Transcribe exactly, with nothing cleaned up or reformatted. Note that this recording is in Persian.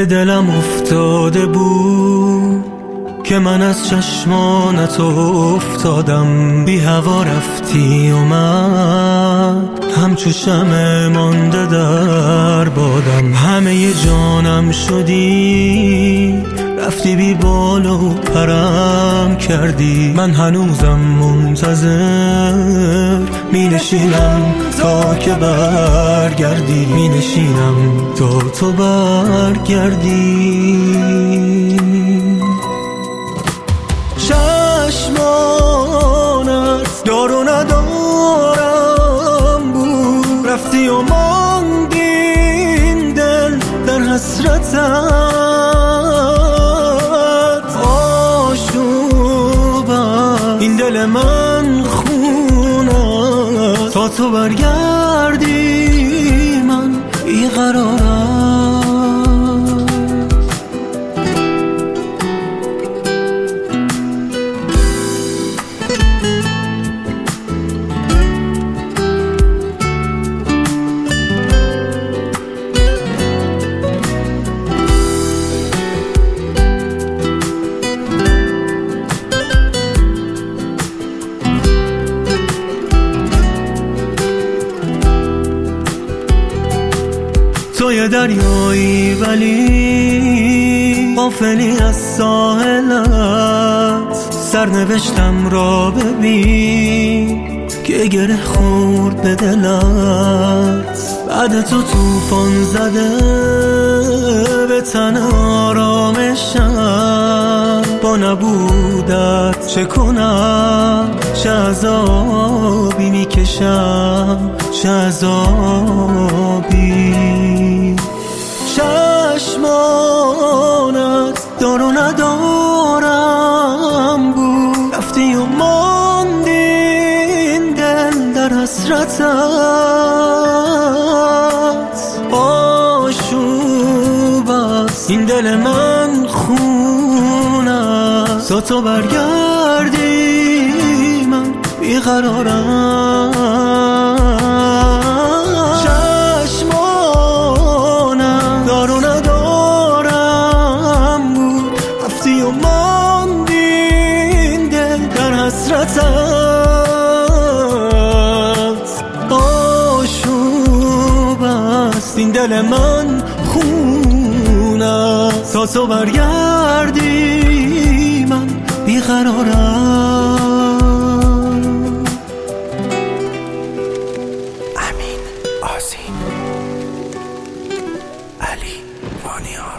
به دلم افتاده بود که من از چشمانت افتادم، بی هوا رفتی اومد همچو شمع مانده در بادم. همه جانم شدی رفتی بی بال و پرم کردی، من هنوزم منتظر می نشینم تا که برگردی، می نشینم تا تو برگردی. چشمانت دار و ندارم بود، رفتی و ماندین دل در حسرتت. آشوب این دل من خون است، تا تو برگردی من بیقرارم. تو یه دریایی ولی غافلی از ساحلت، سرنوشتم را ببین که گره خورد به دلت. بعد تو طوفان زده به تن آرامشم، با نبودت چه کنم، چه عذابی میکشم، چه عذابی. چشمانت دار و ندارم بود، رفتی و ماندین دل در حسرتت. آشوب است این دل من خون است، تا تو برگردی من بیقرارم. چشمانم دار و ندارم بود، رفتی و ماندین دل در حسرتت. آشوب است این دل من خون است، تا تو برگردی من بیقرارم. امین آذین، علی وانیان.